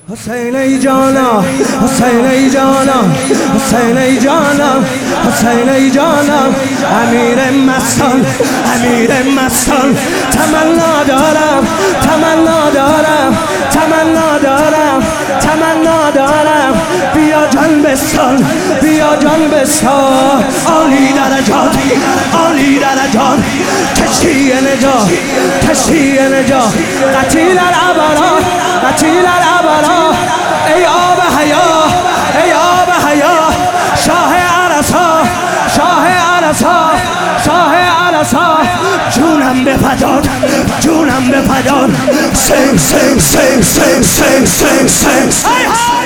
حسین ای جانم، حسین ای جانم، حسین ای جانم، حسین ای جانم، امیر مستان، امیر مستان، تمنا دارم، تمنا دارم، تمنا دارم، تمنا دارم، بیا جان بستان، بیا جان بستان، عالی درجات، عالی درجات، کشتی نجات، کشتی نجات، قتیل الابرار، قتیل الابرار، ای آب حیا، ای آب حیا، شاه عرصا، شاه عرصا، شاه عرصا، جونم به فدات، جونم به فدات، سنگ سنگ سنگ سنگ سنگ سنگ سنگ.